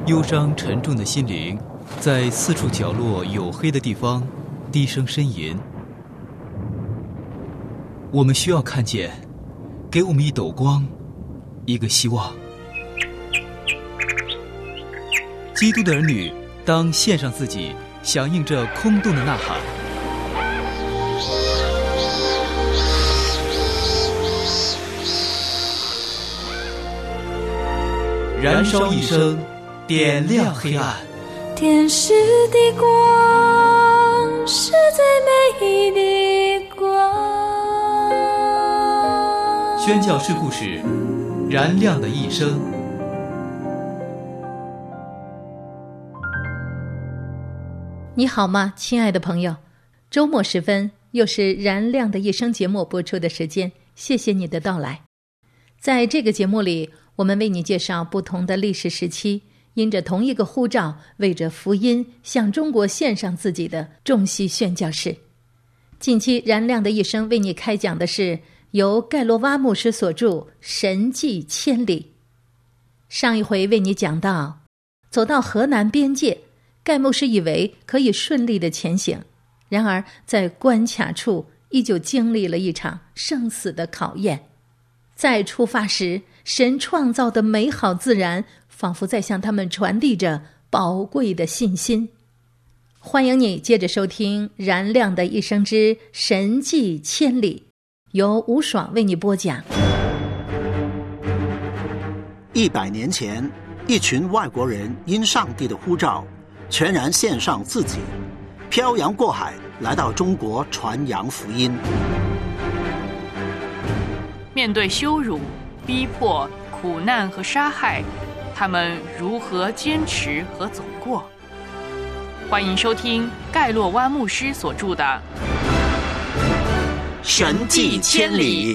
忧伤沉重的心灵在四处角落黝黑的地方低声呻吟。我们需要看见，给我们一斗光，一个希望。基督的儿女当献上自己，响应这空洞的呐喊。燃烧一生，点亮黑暗。 天使的光是最美的光。 宣教士故事，燃亮的一生。 你好吗，亲爱的朋友？周末时分，又是燃亮的一生节目播出的时间，谢谢你的到来。在这个节目里，我们为你介绍不同的历史时期，因着同一个呼召，为着福音向中国献上自己的众溪宣教士。近期燃亮的一生为你开讲的是由盖洛瓦牧师所著《神迹千里》。上一回为你讲到，走到河南边界，盖牧师以为可以顺利的前行，然而在关卡处依旧经历了一场生死的考验。在出发时，神创造的美好自然仿佛在向他们传递着宝贵的信心。欢迎你接着收听燃亮的一生之神迹千里，由吴爽为你播讲。 100年前，一群外国人因上帝的呼召，全然献上自己，漂洋过海来到中国传扬福音。 面对羞辱、逼迫、苦难和杀害，他们如何坚持和走过？欢迎收听盖洛瓦牧师所著的 《神迹千里》。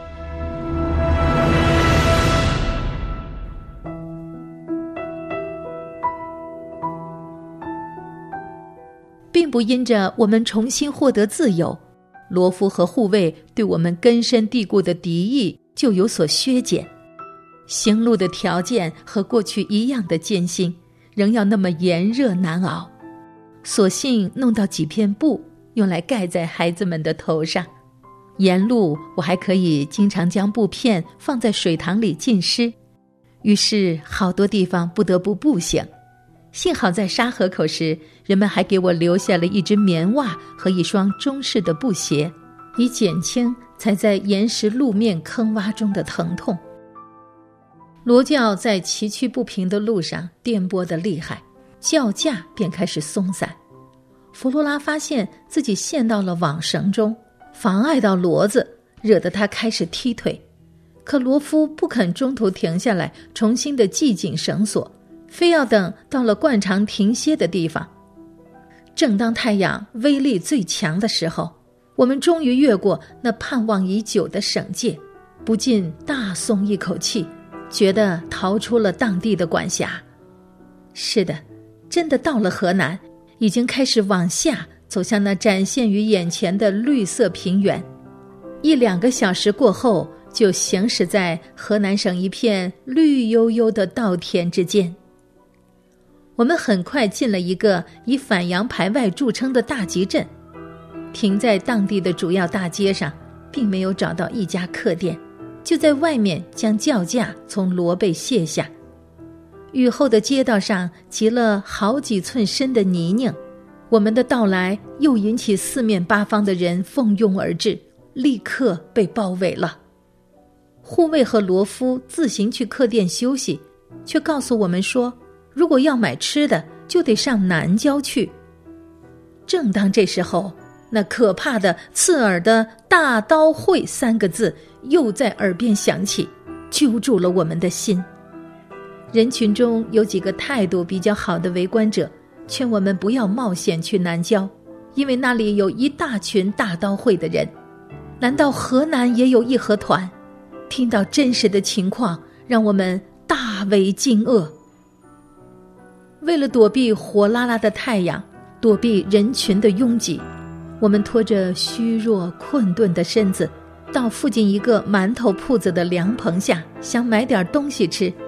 并不因着我们重新获得自由，罗夫和护卫对我们根深蒂固的敌意就有所削减。行路的条件和过去一样的艰辛，仍要那么炎热难熬。索性弄到几片布，用来盖在孩子们的头上。沿路我还可以经常将布片放在水塘里浸湿，于是好多地方不得不步行。幸好在沙河口时，人们还给我留下了一只棉袜和一双中式的布鞋，以减轻踩在岩石路面坑洼中的疼痛。罗教在崎岖不平的路上颠簸得厉害，轿架便开始松散。弗罗拉发现自己陷到了网绳中，妨碍到骡子，惹得他开始踢腿。可罗夫不肯中途停下来重新的系紧绳索，非要等到了惯常停歇的地方。正当太阳威力最强的时候，我们终于越过那盼望已久的省界，不禁大松一口气，觉得逃出了当地的管辖。是的，真的到了河南，已经开始往下走向那展现于眼前的绿色平原。1-2个小时过后，就行驶在河南省一片绿油油的稻田之间。我们很快进了一个以反洋排外著称的大集镇，停在当地的主要大街上，并没有找到一家客店，就在外面将轿架从骡背卸下。雨后的街道上积了好几寸深的泥泞，我们的到来又引起四面八方的人蜂拥而至，立刻被包围了。护卫和罗夫自行去客店休息，却告诉我们说，如果要买吃的，就得上南郊去。正当这时候，那可怕的刺耳的大刀会3个字又在耳边响起，揪住了我们的心。人群中有几个态度比较好的围观者劝我们不要冒险去南郊，因为那里有一大群大刀会的人。难道河南也有义和团？听到真实的情况，让我们大为惊愕。为了躲避火辣辣的太阳，躲避人群的拥挤，我们拖着虚弱困顿的身子，到附近一个馒头铺子的凉棚下，想买点东西吃。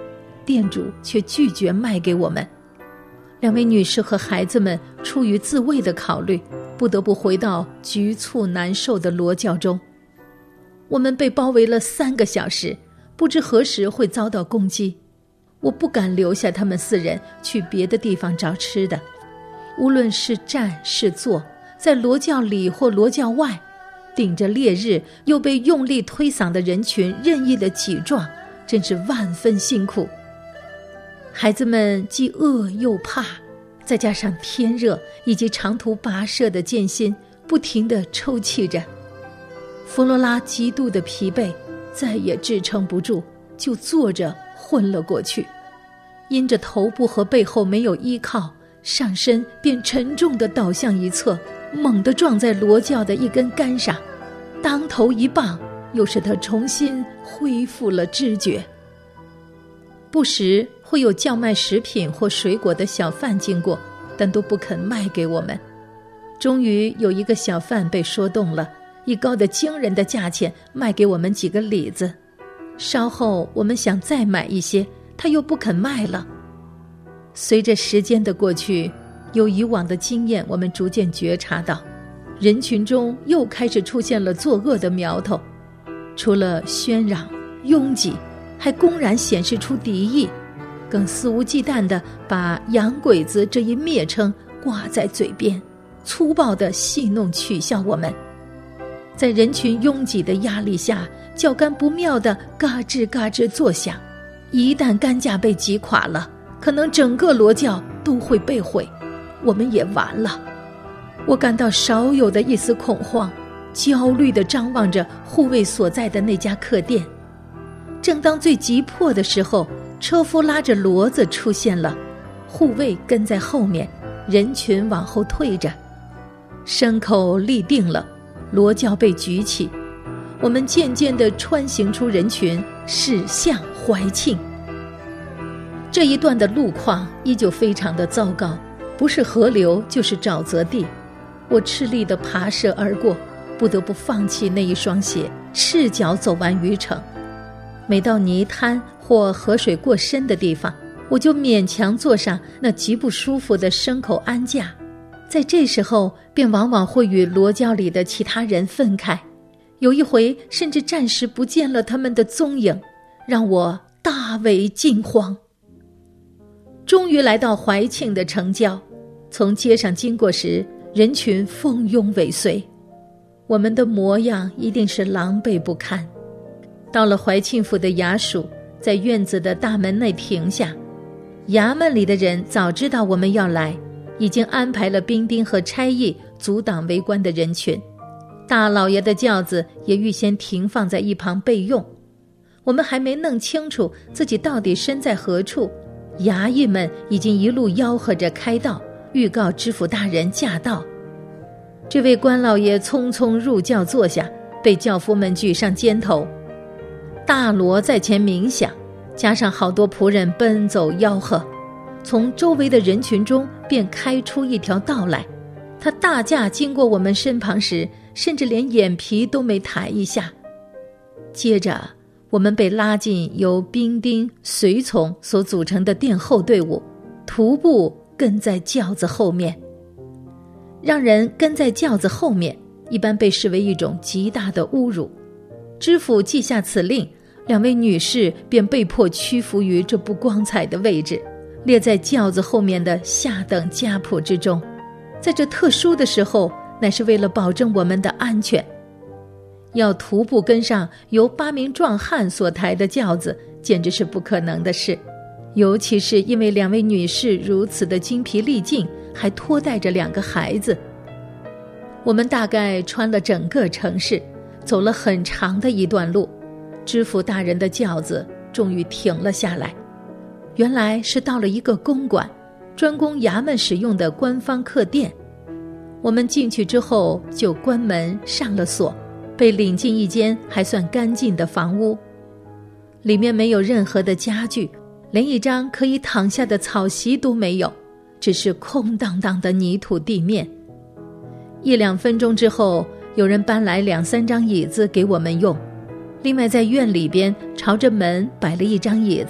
店主却拒绝卖给我们。2位女士和孩子们出于自卫的考虑，不得不回到局促难受的罗教中。我们被包围了3个小时，不知何时会遭到攻击。我不敢留下他们4人去别的地方找吃的。无论是站是坐，在罗教里或罗教外，顶着烈日又被用力推搡的人群任意的挤撞，真是万分辛苦。孩子们既饿又怕，再加上天热以及长途跋涉的艰辛，不停地抽泣着。弗罗拉极度的疲惫，再也支撑不住，就坐着昏了过去。因着头部和背后没有依靠，上身便沉重地倒向一侧，猛地撞在罗教的一根杆上，当头一棒，又使他重新恢复了知觉。不时会有叫卖食品或水果的小贩经过，但都不肯卖给我们。终于有一个小贩被说动了，以高得惊人的价钱卖给我们几个李子。稍后我们想再买一些，他又不肯卖了。随着时间的过去，有以往的经验，我们逐渐觉察到，人群中又开始出现了作恶的苗头。除了喧嚷、拥挤，还公然显示出敌意，更肆无忌惮地把洋鬼子这一蔑称挂在嘴边，粗暴地戏弄取笑我们。在人群拥挤的压力下，教杆不妙地嘎吱嘎吱作响。一旦杆架被击垮了，可能整个罗教都会被毁，我们也完了。我感到少有的一丝恐慌，焦虑地张望着护卫所在的那家客店。正当最急迫的时候，车夫拉着骡子出现了，护卫跟在后面，人群往后退着。牲口立定了，骡轿被举起，我们渐渐地穿行出人群，驶向怀庆。这一段的路况依旧非常的糟糕，不是河流就是沼泽地。我吃力地爬涉而过，不得不放弃那一双鞋，赤脚走完余程。每到泥滩或河水过深的地方，我就勉强坐上那极不舒服的牲口鞍架，在这时候便往往会与罗教里的其他人分开，有一回甚至暂时不见了他们的踪影，让我大为惊慌。终于来到怀庆的城郊，从街上经过时，人群蜂拥尾随，我们的模样一定是狼狈不堪。到了怀庆府的衙署，在院子的大门内停下，衙门里的人早知道我们要来，已经安排了兵丁和差役阻挡围观的人群。大老爷的轿子也预先停放在一旁备用。我们还没弄清楚自己到底身在何处，衙役们已经一路吆喝着开道，预告知府大人驾到。这位官老爷匆匆入轿坐下，被轿夫们举上肩头。大锣在前鸣响，加上好多仆人奔走吆喝，从周围的人群中便开出一条道来。他大驾经过我们身旁时，甚至连眼皮都没抬一下。接着我们被拉进由兵丁随从所组成的殿后队伍，徒步跟在轿子后面。让人跟在轿子后面一般被视为一种极大的侮辱。知府记下此令，2位女士便被迫屈服于这不光彩的位置，列在轿子后面的下等家仆之中。在这特殊的时候，乃是为了保证我们的安全。要徒步跟上由8名壮汉所抬的轿子，简直是不可能的事，尤其是因为2位女士如此的精疲力尽，还拖带着2个孩子。我们大概穿了整个城市，走了很长的一段路，知府大人的轿子终于停了下来。原来是到了一个公馆，专供衙门使用的官方客店。我们进去之后就关门上了锁，被领进一间还算干净的房屋。里面没有任何的家具，连一张可以躺下的草席都没有，只是空荡荡的泥土地面。1-2分钟之后，有人搬来2-3张椅子给我们用。另外在院里边朝着门摆了一张椅子，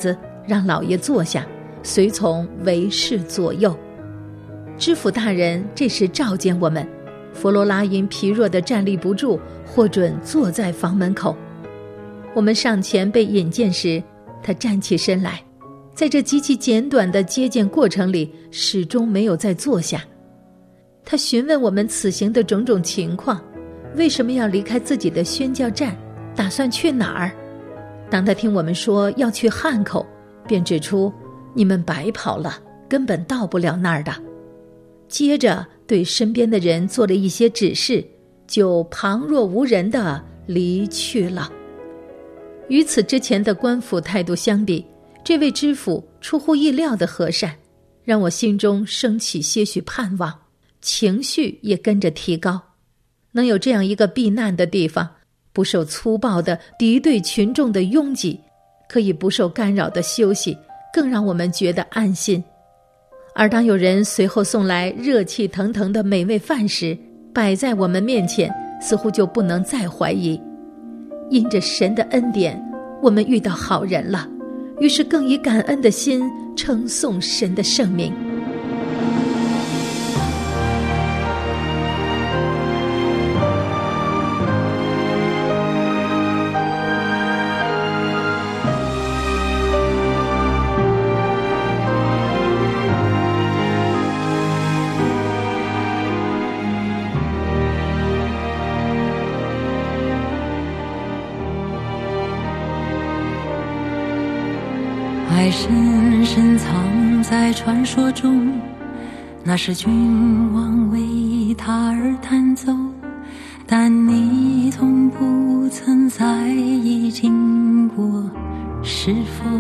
让老爷坐下，随从围侍左右。知府大人这时召见我们，弗罗拉因疲弱地站立不住，获准坐在房门口。我们上前被引荐时，他站起身来，在这极其简短的接见过程里，始终没有再坐下。他询问我们此行的种种情况，为什么要离开自己的宣教站，打算去哪儿。当他听我们说要去汉口，便指出你们白跑了，根本到不了那儿的。接着对身边的人做了一些指示，就旁若无人地离去了。与此之前的官府态度相比，这位知府出乎意料的和善，让我心中升起些许盼望，情绪也跟着提高。能有这样一个避难的地方，不受粗暴的敌对群众的拥挤，可以不受干扰的休息，更让我们觉得安心。而当有人随后送来热气腾腾的美味饭时，摆在我们面前，似乎就不能再怀疑。因着神的恩典，我们遇到好人了，于是更以感恩的心称颂神的圣名。 爱深深藏在传说中，那是君王为他而弹奏，但你从不曾在意经过，是否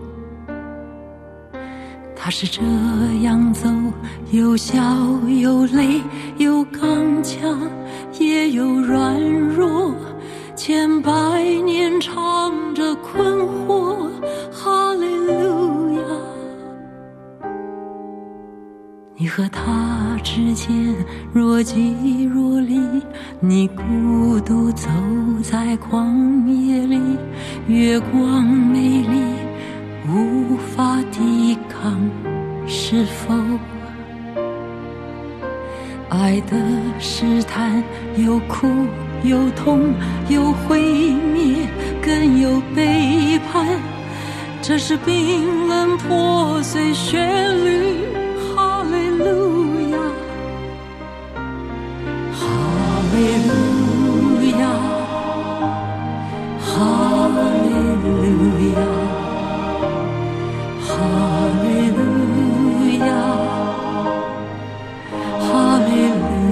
他是这样走，有笑有泪，有刚强也有软弱，千百年唱着困惑，哈利路亚。你和他之间若即若离，你孤独走在旷野里，月光美丽无法抵抗，是否爱的试探有苦有痛有毁灭，更有背叛，这是冰冷破碎旋律，哈利路亚，哈利路亚，哈利路亚，哈利路亚，哈利路亚。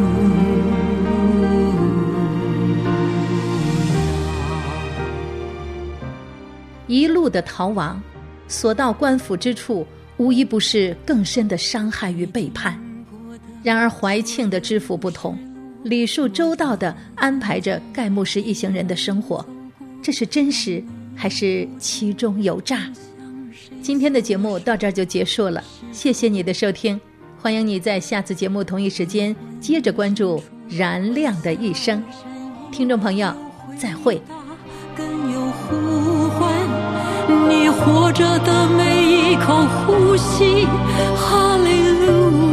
一路的逃亡，所到官府之处，无一不是更深的伤害与背叛。然而怀庆的知府不同，礼数周到地安排着盖牧师一行人的生活，这是真实还是其中有诈？今天的节目到这儿就结束了，谢谢你的收听，欢迎你在下次节目同一时间接着关注燃亮的一生。听众朋友，再会。 更有呼唤，你活着的每一口呼吸，哈利路亚。